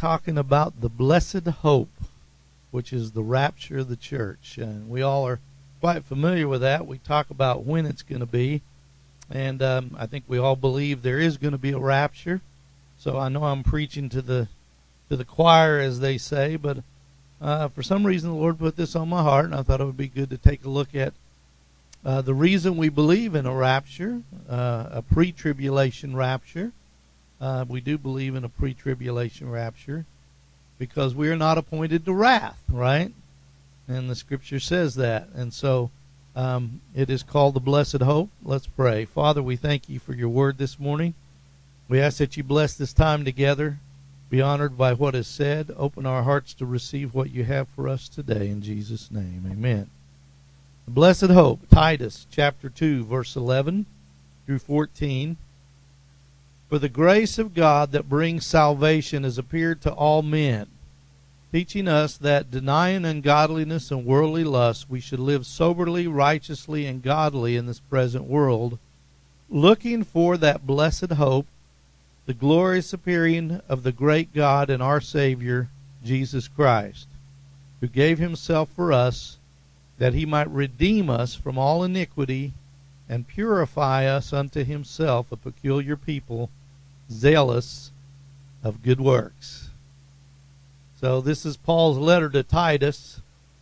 talking about the blessed hope, which is the rapture of the church. And we all are quite familiar with that. We talk about when it's going to be. And I think we all believe there is going to be a rapture. So I know I'm preaching to the choir, as they say, but for some reason the Lord put this on my heart, and I thought it would be good to take a look at the reason we believe in a rapture, a pre-tribulation rapture. We do believe in a pre-tribulation rapture because we are not appointed to wrath, right? And the Scripture says that. And so it is called the blessed hope. Let's pray. Father, we thank you for your word this morning. We ask that you bless this time together. Be honored by what is said. Open our hearts to receive what you have for us today. In Jesus' name, amen. The blessed hope, Titus chapter 2, verse 11 through 14. For the grace of God that brings salvation has appeared to all men, teaching us that, denying ungodliness and worldly lust, we should live soberly, righteously, and godly in this present world, looking for that blessed hope, the glorious appearing of the great God and our Savior, Jesus Christ, who gave himself for us, that he might redeem us from all iniquity and purify us unto himself, a peculiar people, zealous of good works. So this is Paul's letter to Titus,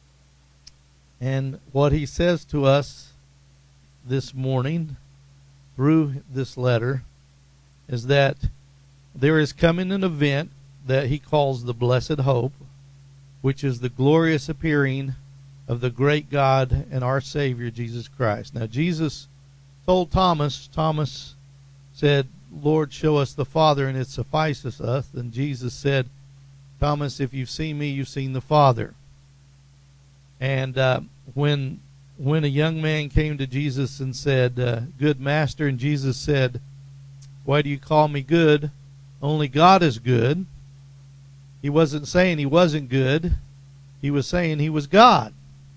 and what he says to us this morning through this letter is that there is coming an event that he calls the blessed hope, which is the glorious appearing of the great God and our Savior, Jesus Christ. Now, Jesus told Thomas said, Lord, show us the Father, and it suffices us. And Jesus said, Thomas, if you've seen me, you've seen the Father. And when a young man came to Jesus and said, good master, and Jesus said, why do you call me good? Only God is good. He wasn't saying he wasn't good. He was saying he was God.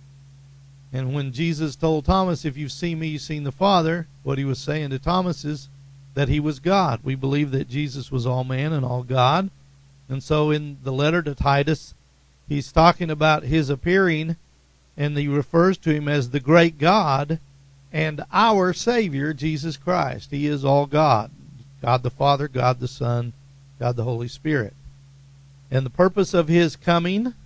And when Jesus told Thomas, if you've seen me, you've seen the Father, what he was saying to Thomas is that he was God. We believe that Jesus was all man and all God. And so in the letter to Titus, he's talking about his appearing, and he refers to him as the great God and our Savior, Jesus Christ. He is all God. God the Father, God the Son, God the Holy Spirit. And the purpose of his coming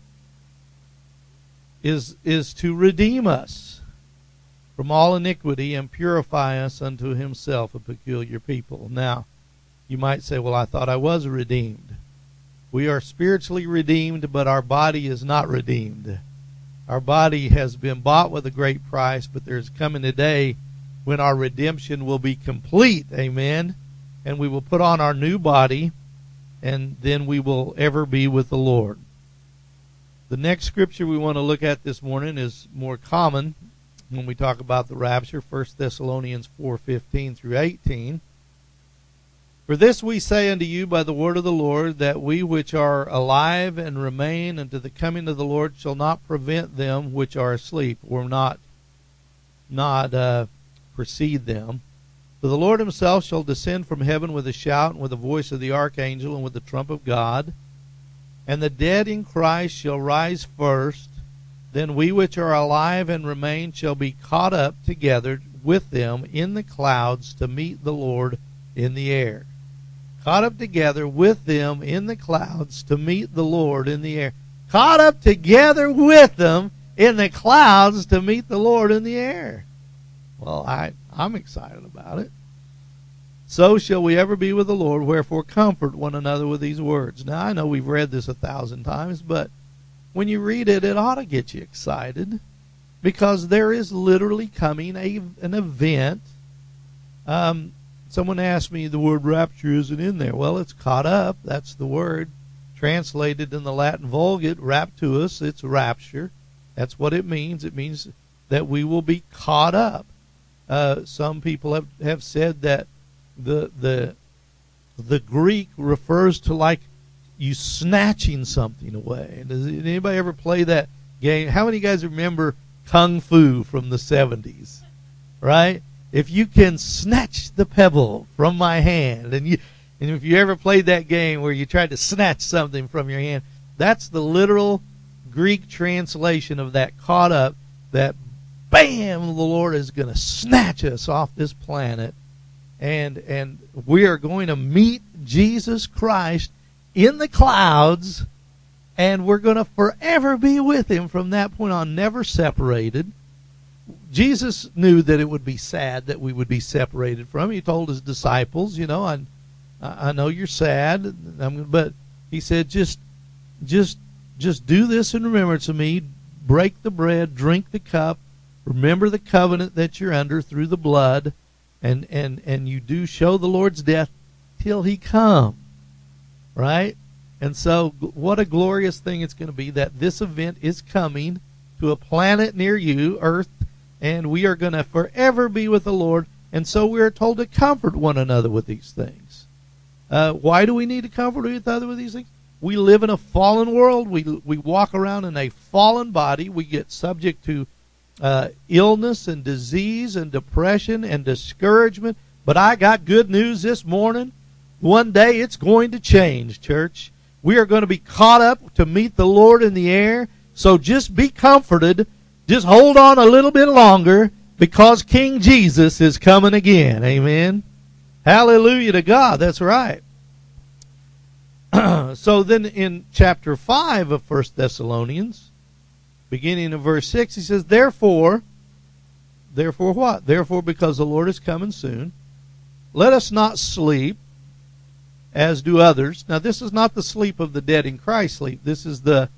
is to redeem us from all iniquity and purify us unto himself, a peculiar people. Now, you might say, well, I thought I was redeemed. We are spiritually redeemed, but our body is not redeemed. Our body has been bought with a great price, but there's coming a day when our redemption will be complete. Amen. And we will put on our new body, and then we will ever be with the Lord. The next scripture we want to look at this morning is more common when we talk about the rapture, 1 Thessalonians 4:15 through 18. For this we say unto you by the word of the Lord, that we which are alive and remain unto the coming of the Lord shall not prevent them which are asleep, or not precede them. For the Lord himself shall descend from heaven with a shout, and with the voice of the archangel, and with the trump of God. And the dead in Christ shall rise first. Then we which are alive and remain shall be caught up together with them in the clouds to meet the Lord in the air. Caught up together with them in the clouds to meet the Lord in the air. Caught up together with them in the clouds to meet the Lord in the air. Well, I'm excited about it. So shall we ever be with the Lord, wherefore comfort one another with these words. Now, I know we've read this 1,000 times, but when you read it, it ought to get you excited, because there is literally coming an event. Someone asked me, the word rapture isn't in there. Well, it's caught up. That's the word. Translated in the Latin Vulgate, raptus, it's rapture. That's what it means. It means that we will be caught up. Some people have said that the Greek refers to like you snatching something away. Does anybody ever play that game? How many guys remember Kung Fu from the 70s? Right? If you can snatch the pebble from my hand, and And if you ever played that game where you tried to snatch something from your hand, that's the literal Greek translation of that caught up, that bam, the Lord is going to snatch us off this planet. And we are going to meet Jesus Christ in the clouds, and we're going to forever be with him from that point on, never separated. Jesus knew that it would be sad that we would be separated from him. He told his disciples, I know you're sad, but he said, just do this in remembrance of me. Break the bread, drink the cup, remember the covenant that you're under through the blood, and you do show the Lord's death till he come. Right? And so what a glorious thing it's going to be that this event is coming to a planet near you, Earth, and we are going to forever be with the Lord. And so we are told to comfort one another with these things. Why do we need to comfort each other with these things? We live in a fallen world. We walk around in a fallen body. We get subject to illness and disease and depression and discouragement. But I got good news this morning. One day it's going to change, church. We are going to be caught up to meet the Lord in the air. So just be comforted. Just hold on a little bit longer, because King Jesus is coming again. Amen. Hallelujah to God. That's right. So then in chapter 5 of 1 Thessalonians, beginning in verse 6, he says, Therefore what? Therefore, because the Lord is coming soon, let us not sleep as do others. Now, this is not the sleep of the dead in Christ sleep. This is the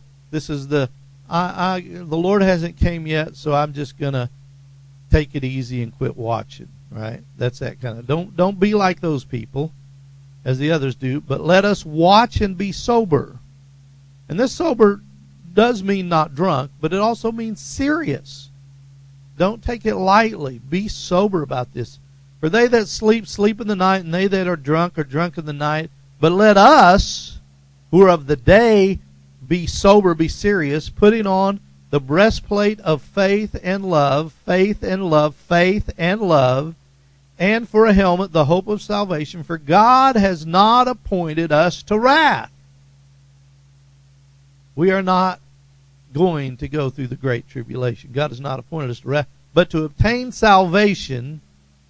Lord hasn't came yet, so I'm just going to take it easy and quit watching, right? That's that kind of, don't be like those people as the others do, but let us watch and be sober. And this sober does mean not drunk, but it also means serious. Don't take it lightly. Be sober about this. For they that sleep, sleep in the night, and they that are drunk in the night. But let us, who are of the day, be sober, be serious, putting on the breastplate of faith and love, faith and love, faith and love, and for a helmet, the hope of salvation. For God has not appointed us to wrath. We are not going to go through the great tribulation. God has not appointed us to wrath, but to obtain salvation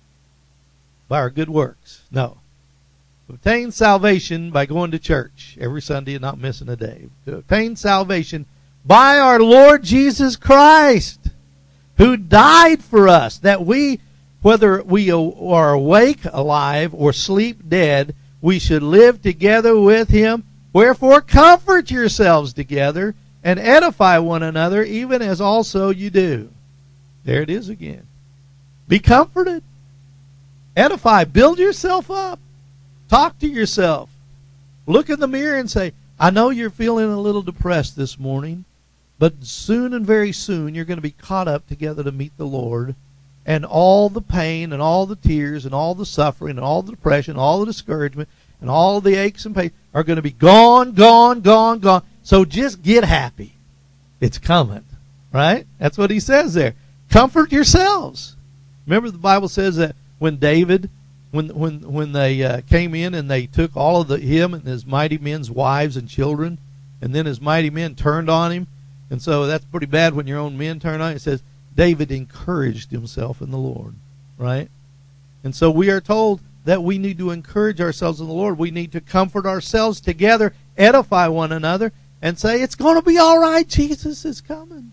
by our good works. No. To obtain salvation by going to church every Sunday and not missing a day. To obtain salvation by our Lord Jesus Christ, who died for us, that we, whether we are awake, alive, or sleep dead, we should live together with him. Wherefore comfort yourselves together and edify one another, even as also you do. There it is again. Be comforted. Edify. Build yourself up. Talk to yourself. Look in the mirror and say, I know you're feeling a little depressed this morning, but soon and very soon you're going to be caught up together to meet the Lord. And all the pain and all the tears and all the suffering and all the depression, all the discouragement and all the aches and pains are going to be gone, gone, gone, gone. So just get happy. It's coming. Right? That's what he says there. Comfort yourselves. Remember the Bible says that when David, when they came in and they took all of him and his mighty men's wives and children, and then his mighty men turned on him, and so that's pretty bad when your own men turn on you. It says David encouraged himself in the Lord, right? And so we are told that we need to encourage ourselves in the Lord. We need to comfort ourselves together, edify one another, and say, it's going to be all right. Jesus is coming.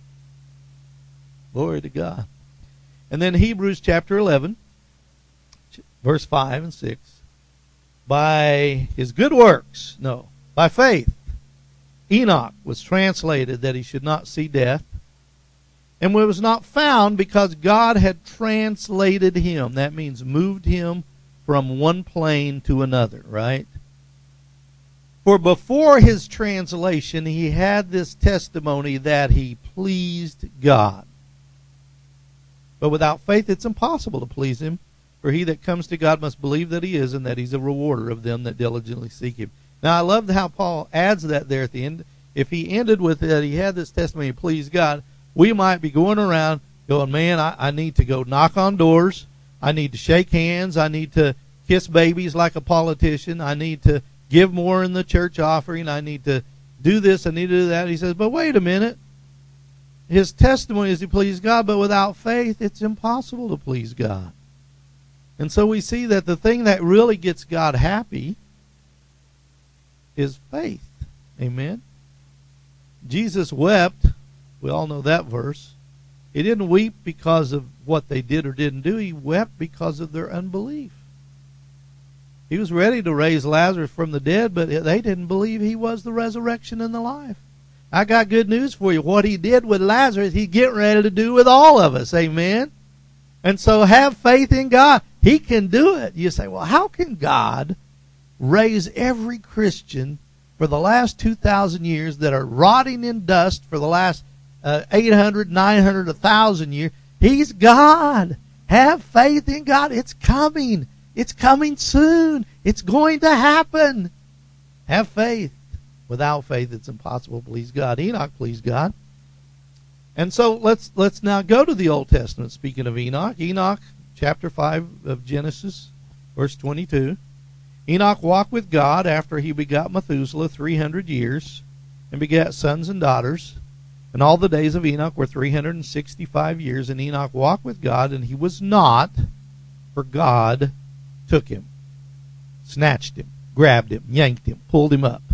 Glory to God. And then Hebrews chapter 11, verse 5 and 6. By his good works, by faith, Enoch was translated that he should not see death, and was not found because God had translated him. That means moved him from one plane to another, right? For before his translation, he had this testimony that he pleased God. But without faith, it's impossible to please him. For he that comes to God must believe that he is, and that he's a rewarder of them that diligently seek him. Now, I love how Paul adds that there at the end. If he ended with that, he had this testimony to please God, we might be going around going, man, I need to go knock on doors. I need to shake hands. I need to kiss babies like a politician. I need to give more in the church offering. I need to do this. I need to do that. He says, but wait a minute. His testimony is to please God, but without faith, it's impossible to please God. And so we see that the thing that really gets God happy is faith. Amen. Jesus wept. We all know that verse. He didn't weep because of what they did or didn't do. He wept because of their unbelief. He was ready to raise Lazarus from the dead, but they didn't believe he was the resurrection and the life. I got good news for you. What he did with Lazarus, he's getting ready to do with all of us. Amen. And so have faith in God. He can do it. You say, well, how can God raise every Christian for the last 2,000 years that are rotting in dust for the last 800, 900, 1,000 years? He's God. Have faith in God. It's coming. It's coming soon. It's going to happen. Have faith. Without faith, it's impossible to please God. Enoch pleased God. And so let's now go to the Old Testament. Speaking of Enoch, Enoch chapter 5 of Genesis, verse 22. Enoch walked with God after he begot Methuselah 300 years and begat sons and daughters. And all the days of Enoch were 365 years. And Enoch walked with God, and he was not, for God took him, snatched him, grabbed him, yanked him, pulled him up.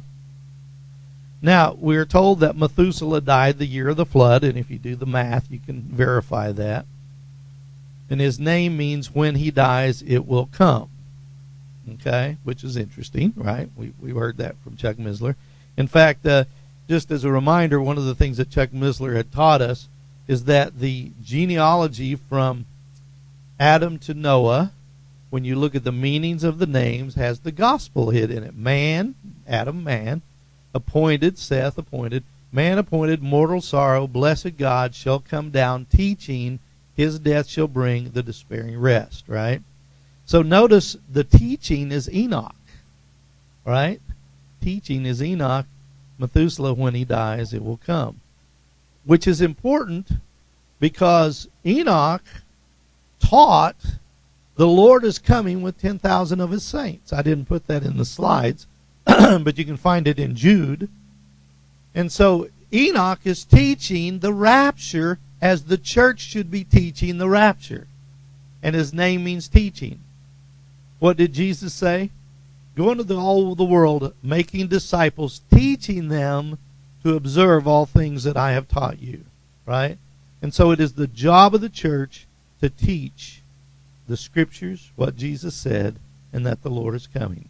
Now, we're told that Methuselah died the year of the flood, and if you do the math, you can verify that. And his name means when he dies, it will come. Okay, which is interesting, right? We heard that from Chuck Missler. In fact, just as a reminder, one of the things that Chuck Missler had taught us is that the genealogy from Adam to Noah, when you look at the meanings of the names, has the gospel hid in it. Man, Adam, man. Appointed, Seth appointed, man appointed, mortal sorrow, blessed God shall come down, teaching, his death shall bring the despairing rest, right? So notice the teaching is Enoch, right? Teaching is Enoch. Methuselah, when he dies, it will come. Which is important because Enoch taught the Lord is coming with 10,000 of his saints. I didn't put that in the slides, but you can find it in Jude. And so Enoch is teaching the rapture as the church should be teaching the rapture. And his name means teaching. What did Jesus say? Go into all the world, making disciples, teaching them to observe all things that I have taught you. Right? And so it is the job of the church to teach the scriptures, what Jesus said, and that the Lord is coming.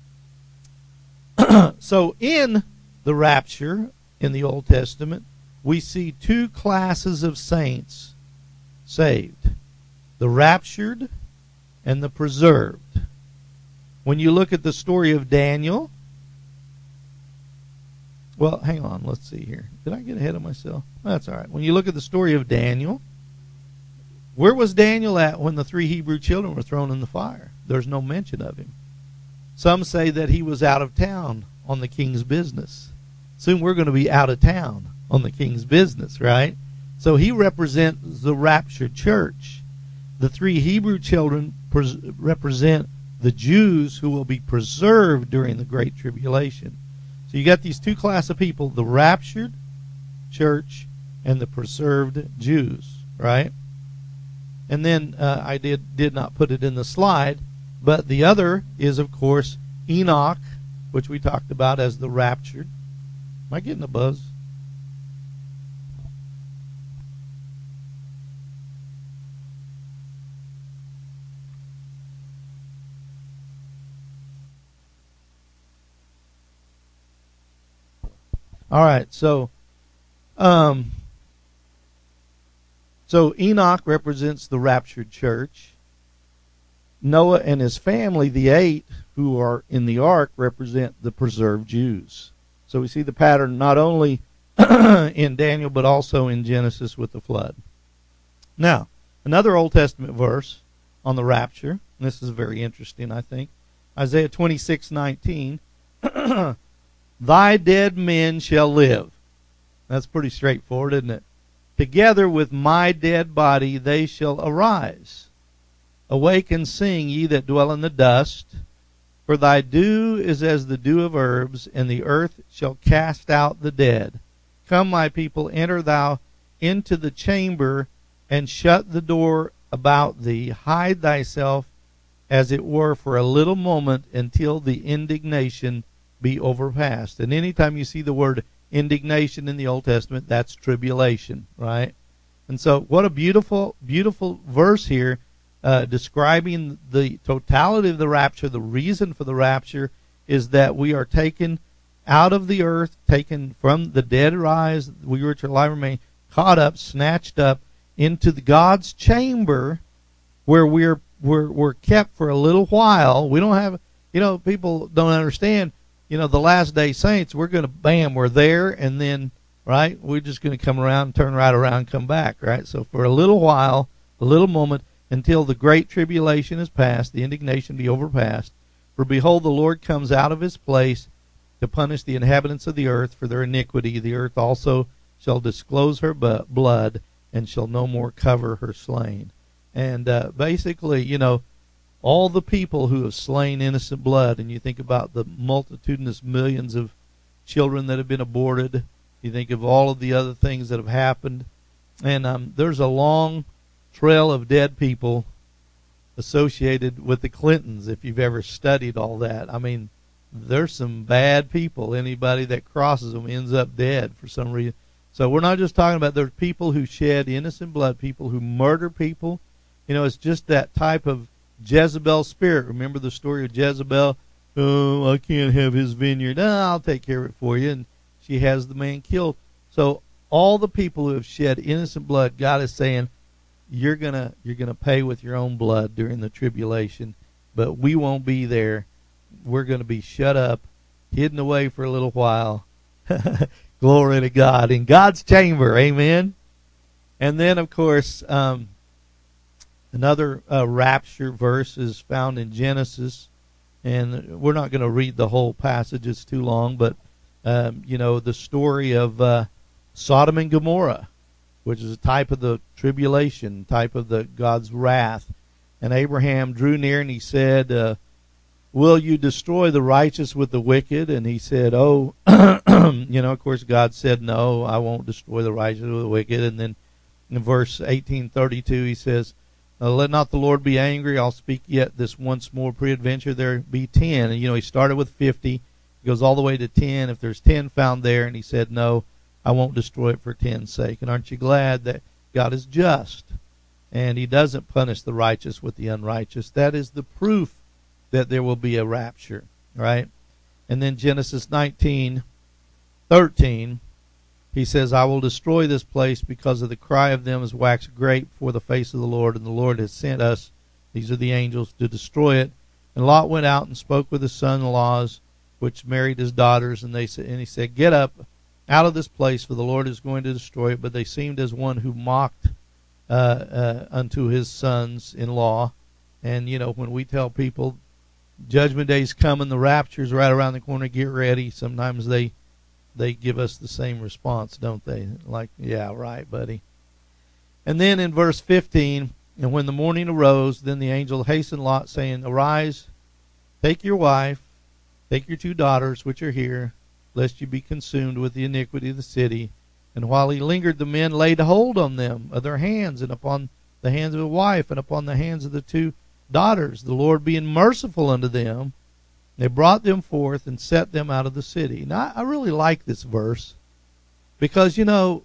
So in the rapture in the Old Testament, we see two classes of saints saved. The raptured and the preserved. When you look at the story of Daniel, well, hang on, let's see here. Did I get ahead of myself? That's all right. When you look at the story of Daniel, where was Daniel at when the 3 Hebrew children were thrown in the fire? There's no mention of him. Some say that he was out of town on the king's business. Soon we're going to be out of town on the king's business, right? So he represents the raptured church. The 3 Hebrew children represent the Jews who will be preserved during the Great Tribulation. So you got these two classes of people, the raptured church and the preserved Jews, right? And then I did not put it in the slide, but the other is, of course, Enoch, which we talked about as the raptured. Am I getting a buzz? All right, so Enoch represents the raptured church. Noah and his family, the 8 who are in the ark, represent the preserved Jews. So we see the pattern not only in Daniel but also in Genesis with the flood. Now, another Old Testament verse on the rapture, and this is very interesting, I think. Isaiah 26:19. Thy dead men shall live. That's pretty straightforward, isn't it? Together with my dead body they shall arise. Awake and sing, ye that dwell in the dust. For thy dew is as the dew of herbs, and the earth shall cast out the dead. Come, my people, enter thou into the chamber, and shut the door about thee. Hide thyself, as it were, for a little moment, until the indignation be overpast. And anytime you see the word indignation in the Old Testament, that's tribulation, right? And so what a beautiful, beautiful verse here, describing the totality of the rapture. The reason for the rapture is that we are taken out of the earth, taken from the dead rise, we which are alive remain, caught up, snatched up into God's chamber, where we're kept for a little while. We don't have, people don't understand, the last day saints, we're going to, bam, we're there, and then, right, we're just going to come around, turn right around, and come back, right? So for a little while, a little moment, until the great tribulation is past, the indignation be overpast. For behold, the Lord comes out of his place to punish the inhabitants of the earth for their iniquity. The earth also shall disclose her blood, and shall no more cover her slain. And basically, all the people who have slain innocent blood, and you think about the multitudinous millions of children that have been aborted, you think of all of the other things that have happened, and there's a long trail of dead people associated with the Clintons, if you've ever studied all that. I mean, there's some bad people. Anybody that crosses them ends up dead for some reason. So we're not just talking about there's people who shed innocent blood, people who murder people. It's just that type of Jezebel spirit. Remember the story of Jezebel? Oh, I can't have his vineyard. No, I'll take care of it for you. And she has the man killed. So all the people who have shed innocent blood, God is saying, you're gonna pay with your own blood during the tribulation, but we won't be there. We're going to be shut up, hidden away for a little while. Glory to God, in God's chamber, amen. And then, of course, another rapture verse is found in Genesis, and we're not going to read the whole passage; it's too long. But the story of Sodom and Gomorrah, which is a type of the tribulation, type of the God's wrath. And Abraham drew near and he said, will you destroy the righteous with the wicked? And he said, of course God said, no, I won't destroy the righteous with the wicked. And then in verse 1832 he says, let not the Lord be angry, I'll speak yet this once more, peradventure there be 10. And he started with 50, he goes all the way to 10, if there's 10 found there. And he said, no, I won't destroy it for 10's sake. And aren't you glad that God is just, and he doesn't punish the righteous with the unrighteous? That is the proof that there will be a rapture, right? And then Genesis 19:13, he says, I will destroy this place because of the cry of them is waxed great before the face of the Lord, and the Lord has sent us, these are the angels, to destroy it. And Lot went out and spoke with his son-in-laws, which married his daughters, and he said, get up out of this place, for the Lord is going to destroy it. But they seemed as one who mocked unto his sons-in-law. And, when we tell people Judgment Day's coming, the rapture's right around the corner, get ready, sometimes they give us the same response, don't they? Like, yeah, right, buddy. And then in verse 15, and when the morning arose, then the angel hastened Lot, saying, arise, take your wife, take your 2 daughters, which are here, lest you be consumed with the iniquity of the city. And while he lingered, the men laid hold on them of their hands, and upon the hands of the wife, and upon the hands of the 2 daughters, the Lord being merciful unto them. They brought them forth and set them out of the city. Now, I really like this verse because,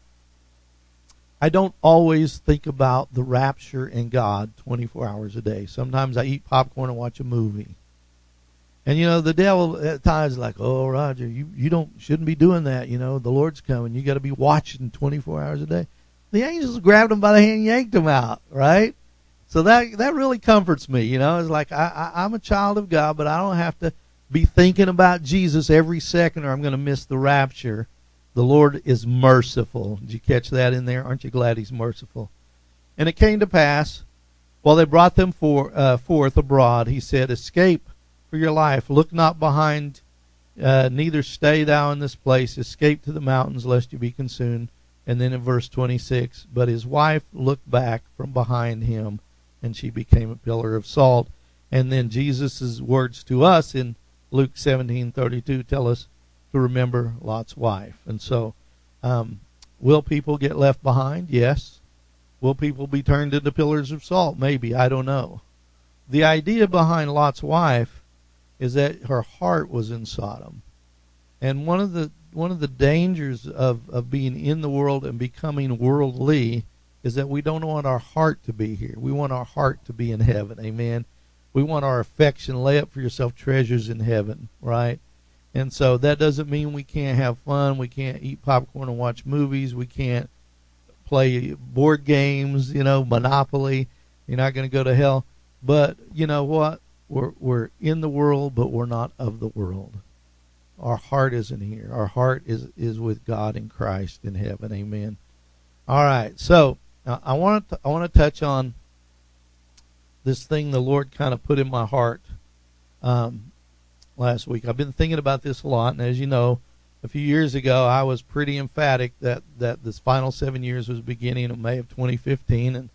I don't always think about the rapture and God 24 hours a day. Sometimes I eat popcorn and watch a movie. And, the devil at times is like, oh, Roger, you shouldn't be doing that. The Lord's coming. You got to be watching 24 hours a day. The angels grabbed him by the hand and yanked him out, right? So that really comforts me. It's like I'm a child of God, but I don't have to be thinking about Jesus every second or I'm going to miss the rapture. The Lord is merciful. Did you catch that in there? Aren't you glad he's merciful? And it came to pass, while they brought them forth abroad, he said, escape for your life. Look not behind, neither stay thou in this place. Escape to the mountains, lest you be consumed. And then in verse 26, but his wife looked back from behind him, and she became a pillar of salt. And then Jesus' words to us in Luke 17:32 tell us to remember Lot's wife. And so, will people get left behind? Yes. Will people be turned into pillars of salt? Maybe. I don't know. The idea behind Lot's wife is that her heart was in Sodom. And one of the dangers of being in the world and becoming worldly is that we don't want our heart to be here. We want our heart to be in heaven. Amen. We want our affection. Lay up for yourself treasures in heaven, right? And so that doesn't mean we can't have fun. We can't eat popcorn and watch movies. We can't play board games, Monopoly. You're not going to go to hell. But you know what? We're in the world, but we're not of the world. Our heart isn't here. Our heart is with God in Christ in heaven. Amen. All right. So I want to touch on this thing the Lord kind of put in my heart last week. I've been thinking about this a lot, and as you know, a few years ago I was pretty emphatic that this final 7 years was beginning in May of 2015, and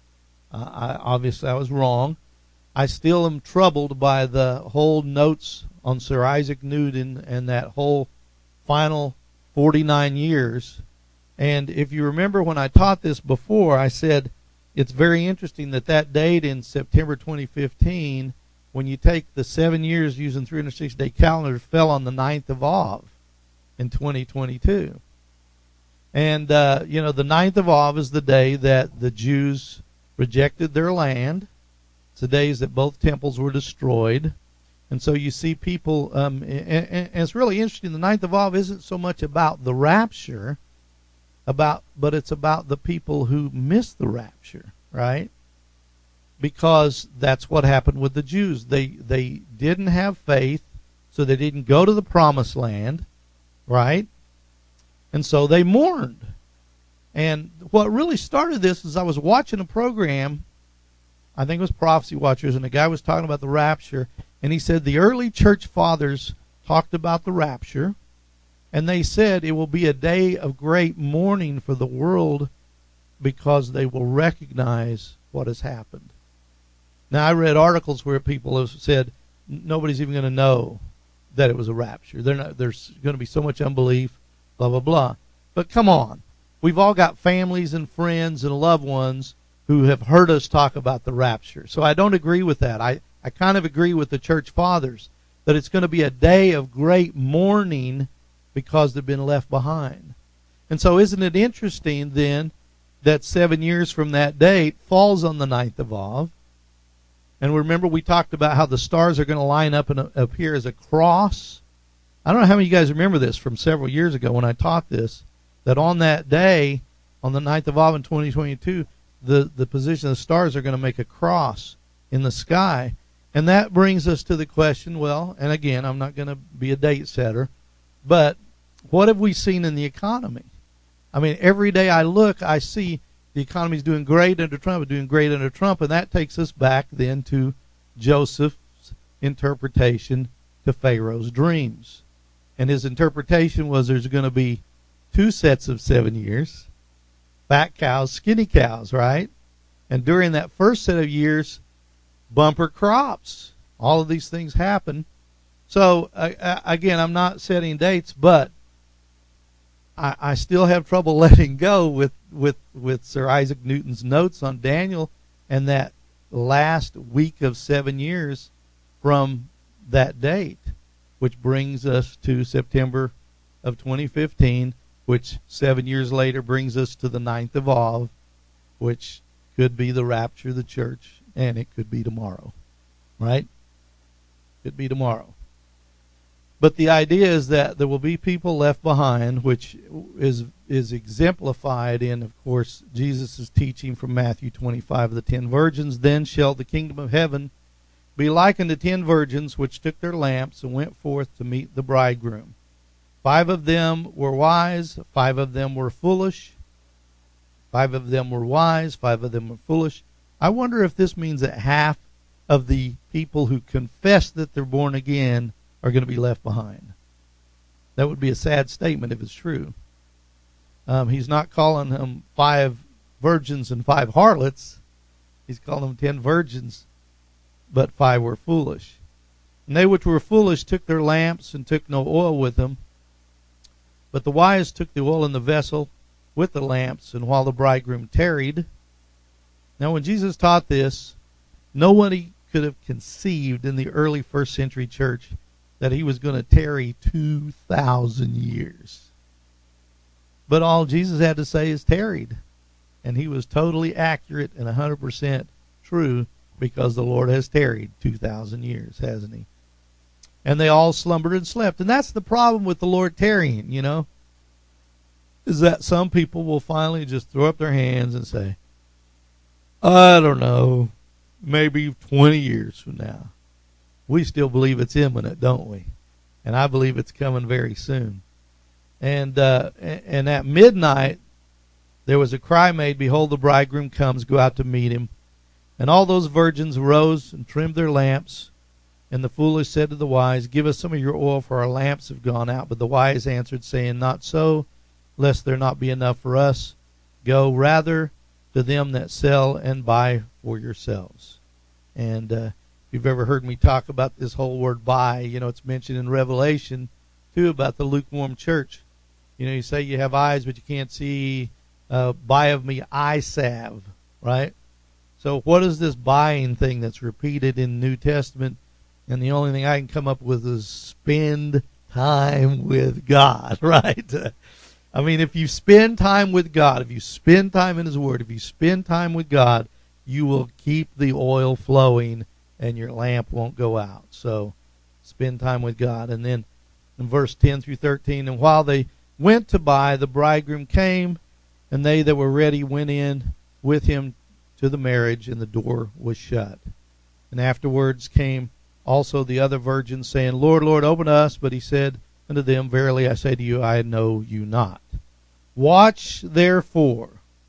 I was wrong. I still am troubled by the whole notes on Sir Isaac Newton and that whole final 49 years. And if you remember when I taught this before, I said it's very interesting that date in September 2015, when you take the 7 years using 360-day calendar, fell on the 9th of Av in 2022. And, the 9th of Av is the day that the Jews rejected their land. It's the days that both temples were destroyed. And so you see people, and it's really interesting, the 9th of Av isn't so much about the rapture, but it's about the people who missed the rapture, right? Because that's what happened with the Jews. They didn't have faith, so they didn't go to the promised land, right? And so they mourned. And what really started this is I was watching a program, I think it was Prophecy Watchers, and the guy was talking about the rapture, and he said the early church fathers talked about the rapture, and they said it will be a day of great mourning for the world because they will recognize what has happened. Now, I read articles where people have said nobody's even going to know that it was a rapture. There's going to be so much unbelief, blah, blah, blah. But come on. We've all got families and friends and loved ones who have heard us talk about the rapture. So I don't agree with that. I kind of agree with the church fathers that it's going to be a day of great mourning because they've been left behind. And so isn't it interesting then that 7 years from that date falls on the 9th of Av? And remember we talked about how the stars are going to line up and appear as a cross. I don't know how many of you guys remember this from several years ago when I taught this, that on that day, on the 9th of Av in 2022, the position of the stars are going to make a cross in the sky. And that brings us to the question, well, and again, I'm not going to be a date setter, but what have we seen in the economy? I mean, every day I look, I see the economy's doing great under Trump, and that takes us back then to Joseph's interpretation to Pharaoh's dreams. And his interpretation was there's going to be 2 sets of 7 years, fat cows, skinny cows, right? And during that first set of years, bumper crops. All of these things happen. So, again, I'm not setting dates, but I still have trouble letting go with Sir Isaac Newton's notes on Daniel and that last week of 7 years from that date, which brings us to September of 2015, which 7 years later brings us to the 9th of Av, which could be the rapture of the church, and it could be tomorrow, right? Could be tomorrow. But the idea is that there will be people left behind, which is exemplified in, of course, Jesus' teaching from Matthew 25 of the 10 virgins. Then shall the kingdom of heaven be likened to 10 virgins which took their lamps and went forth to meet the bridegroom. 5 of them were wise, 5 of them were foolish. 5 of them were wise, 5 of them were foolish. I wonder if this means that half of the people who confess that they're born again are going to be left behind. That would be a sad statement if it's true. He's not calling them 5 virgins and 5 harlots. He's calling them 10 virgins but 5 were foolish. And they which were foolish took their lamps, and took no oil with them. But the wise took the oil in the vessel with the lamps, and while the bridegroom tarried. Now when Jesus taught this, nobody could have conceived in the early first century church that he was going to tarry 2,000 years. But all Jesus had to say is tarried. And he was totally accurate and 100% true, because the Lord has tarried 2,000 years, hasn't he? And they all slumbered and slept. And that's the problem with the Lord tarrying, is that some people will finally just throw up their hands and say, I don't know, maybe 20 years from now. We still believe it's imminent, don't we? And I believe it's coming very soon. And at midnight, there was a cry made, Behold, the bridegroom comes, go out to meet him. And all those virgins arose and trimmed their lamps. And the foolish said to the wise, Give us some of your oil, for our lamps have gone out. But the wise answered, saying, Not so, lest there not be enough for us. Go rather to them that sell, and buy for yourselves. And if you've ever heard me talk about this whole word buy, it's mentioned in Revelation, too, about the lukewarm church. You say you have eyes, but you can't see. Buy of me eye salve, right? So what is this buying thing that's repeated in the New Testament? And the only thing I can come up with is spend time with God, right? I mean, if you spend time with God, if you spend time in His Word, if you spend time with God, you will keep the oil flowing and your lamp won't go out. So spend time with God. And then in verse 10 through 13, and while they went to buy, the bridegroom came, and they that were ready went in with him to the marriage, and the door was shut. And afterwards came also the other virgins, saying, Lord, Lord, open us. But he said unto them, Verily I say to you, I know you not. Watch therefore.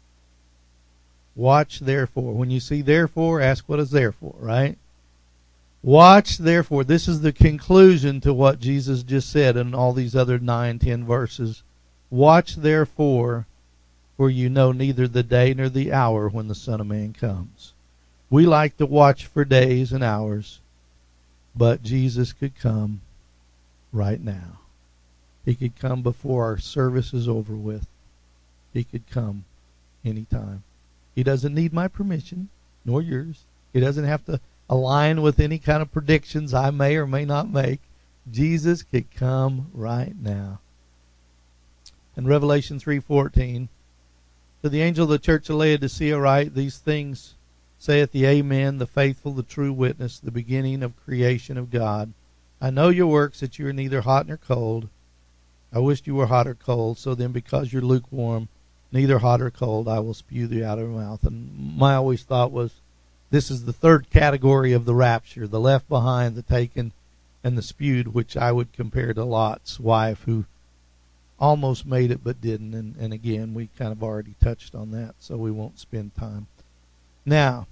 Watch therefore. When you see therefore, ask what is therefore, right? Watch therefore. This is the conclusion to what Jesus just said in all these other 9, 10 verses. Watch therefore, for you know neither the day nor the hour when the Son of Man comes. We like to watch for days and hours, but Jesus could come right now. He could come before our service is over with. He could come anytime. He doesn't need my permission, nor yours. He doesn't have to align with any kind of predictions I may or may not make. Jesus could come right now. In Revelation 3:14, to the angel of the church of Laodicea write, These things saith the Amen, the faithful, the true witness, the beginning of creation of God. I know your works, that you are neither hot nor cold. I wished you were hot or cold. So then, because you're lukewarm, neither hot or cold, I will spew thee out of my mouth. And my always thought was, this is the third category of the rapture, the left behind, the taken, and the spewed, which I would compare to Lot's wife, who almost made it but didn't. And again, we kind of already touched on that, so we won't spend time. Now,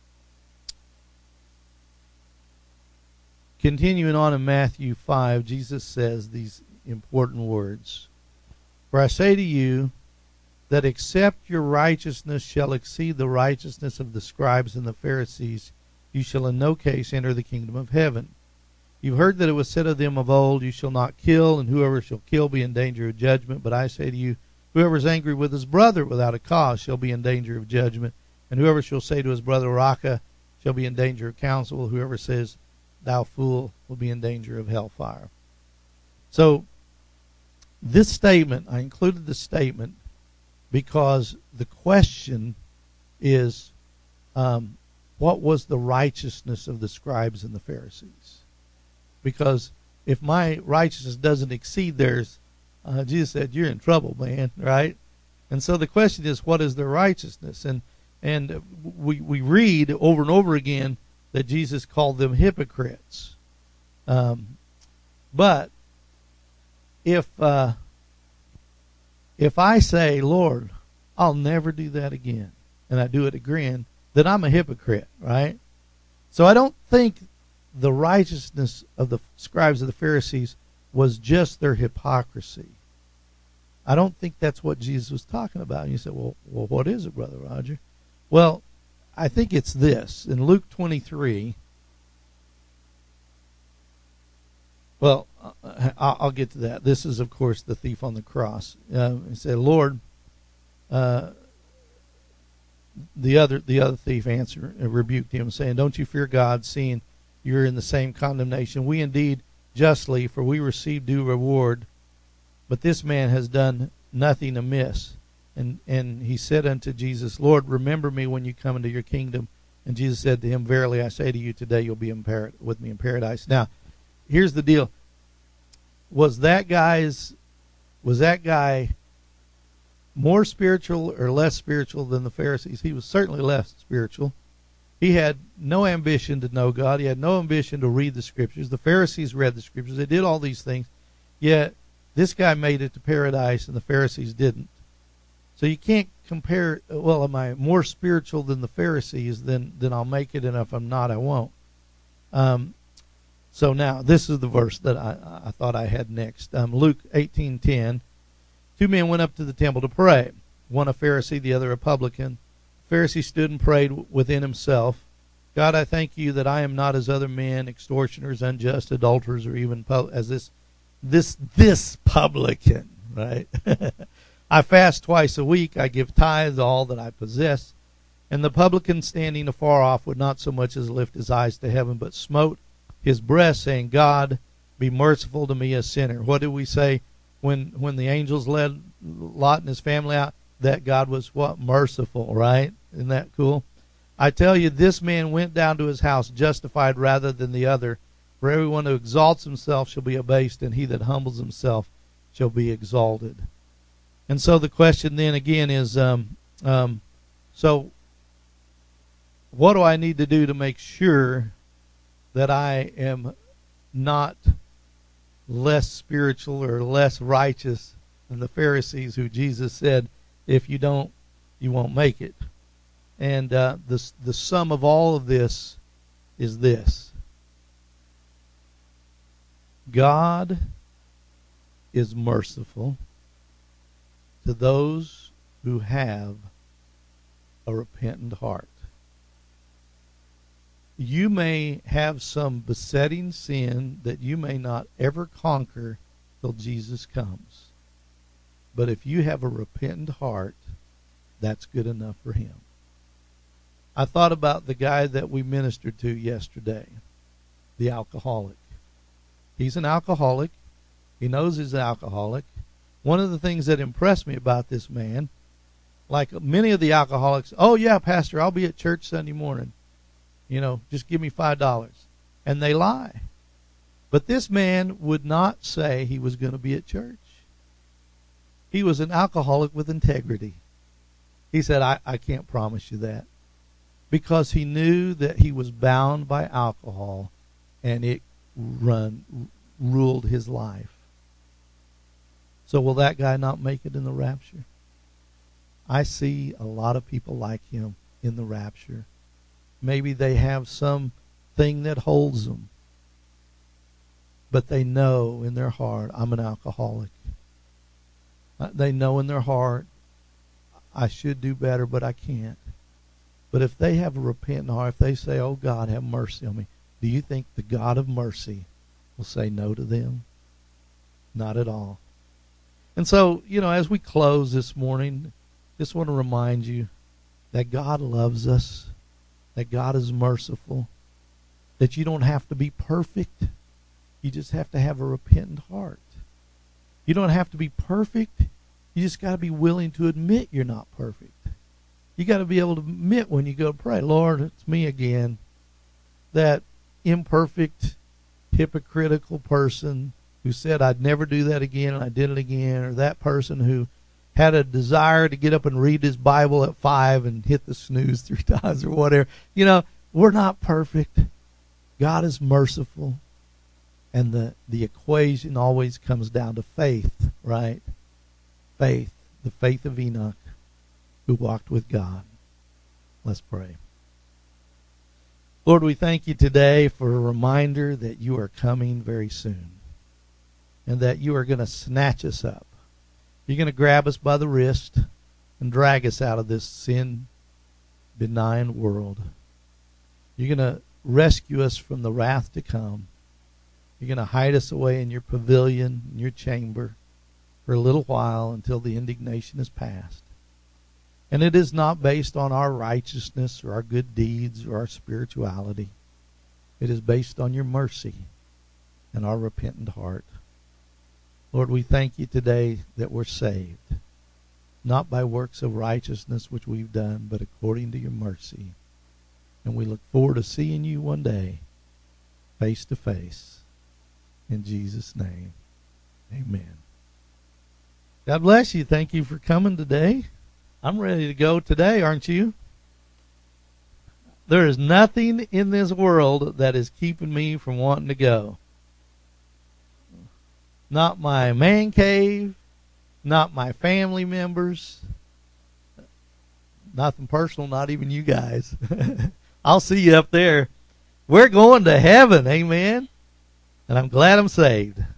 continuing on in Matthew 5, Jesus says these important words. For I say to you, that except your righteousness shall exceed the righteousness of the scribes and the Pharisees, you shall in no case enter the kingdom of heaven. You've heard that it was said of them of old, You shall not kill, and whoever shall kill be in danger of judgment. But I say to you, whoever is angry with his brother without a cause shall be in danger of judgment. And whoever shall say to his brother, Raca, shall be in danger of counsel. Whoever says, Thou fool, will be in danger of hellfire. So, this statement, I included the statement because the question is, what was the righteousness of the scribes and the Pharisees? Because if my righteousness doesn't exceed theirs, Jesus said, you're in trouble, man, right? And so the question is, what is their righteousness? And we read over and over again that Jesus called them hypocrites. But if I say, Lord, I'll never do that again, and I do it again, then I'm a hypocrite, right? So I don't think the righteousness of the scribes of the Pharisees was just their hypocrisy. I don't think that's what Jesus was talking about. And you say, well, what is it, Brother Roger? Well, I think it's this. In Luke 23, Well, I'll get to that. This is, of course, the thief on the cross. He said, Lord, the other thief rebuked him, saying, don't you fear God, seeing you're in the same condemnation? We indeed justly, for we receive due reward. But this man has done nothing amiss. And he said unto Jesus, Lord, remember me when you come into your kingdom. And Jesus said to him, verily I say to you, today you'll be with me in paradise. Now, here's the deal. Was that guy more spiritual or less spiritual than the Pharisees? He was certainly less spiritual. He had no ambition to know God. He had no ambition to read the Scriptures. The Pharisees read the Scriptures. They did all these things. Yet, this guy made it to paradise and the Pharisees didn't. So you can't compare, well, am I more spiritual than the Pharisees? Then I'll make it, and if I'm not, I won't. So now, this is the verse that I thought I had next. Luke 18:10. Two men went up to the temple to pray, one a Pharisee, the other a publican. The Pharisee stood and prayed within himself, God, I thank you that I am not as other men, extortioners, unjust, adulterers, or even as this publican, right? I fast twice a week. I give tithes all that I possess. And the publican, standing afar off, would not so much as lift his eyes to heaven, but smote his breast, saying, God, be merciful to me, a sinner. What did we say when the angels led Lot and his family out? That God was what? Merciful, right? Isn't that cool? I tell you, this man went down to his house justified rather than the other. For everyone who exalts himself shall be abased, and he that humbles himself shall be exalted. And so the question then again is, so what do I need to do to make sure that I am not less spiritual or less righteous than the Pharisees, who Jesus said, if you don't, you won't make it? And the sum of all of this is this. God is merciful to those who have a repentant heart. You may have some besetting sin that you may not ever conquer till Jesus comes. But if you have a repentant heart, that's good enough for him. I thought about the guy that we ministered to yesterday, the alcoholic. He's an alcoholic. He knows he's an alcoholic. One of the things that impressed me about this man, like many of the alcoholics, oh yeah, Pastor, I'll be at church Sunday morning. Just give me $5. And they lie. But this man would not say he was going to be at church. He was an alcoholic with integrity. He said, I can't promise you that. Because he knew that he was bound by alcohol and it ruled his life. So will that guy not make it in the rapture? I see a lot of people like him in the rapture. Maybe they have some thing that holds them. But they know in their heart, I'm an alcoholic. They know in their heart, I should do better, but I can't. But if they have a repentant heart, if they say, oh God, have mercy on me, do you think the God of mercy will say no to them? Not at all. And so, as we close this morning, just want to remind you that God loves us, that God is merciful, that you don't have to be perfect. You just have to have a repentant heart. You don't have to be perfect. You just got to be willing to admit you're not perfect. You got to be able to admit when you go to pray, Lord, it's me again, that imperfect, hypocritical person who said I'd never do that again and I did it again, or that person who had a desire to get up and read his Bible at 5 and hit the snooze 3 times or whatever. We're not perfect. God is merciful. And the equation always comes down to faith, right? Faith, the faith of Enoch, who walked with God. Let's pray. Lord, we thank you today for a reminder that you are coming very soon and that you are going to snatch us up. You're going to grab us by the wrist and drag us out of this sin-benign world. You're going to rescue us from the wrath to come. You're going to hide us away in your pavilion, in your chamber, for a little while until the indignation is past. And it is not based on our righteousness or our good deeds or our spirituality. It is based on your mercy and our repentant heart. Lord, we thank you today that we're saved, not by works of righteousness which we've done, but according to your mercy. And we look forward to seeing you one day, face to face. In Jesus' name, amen. God bless you. Thank you for coming today. I'm ready to go today, aren't you? There is nothing in this world that is keeping me from wanting to go. Not my man cave, not my family members, nothing personal, not even you guys. I'll see you up there. We're going to heaven, amen. And I'm glad I'm saved.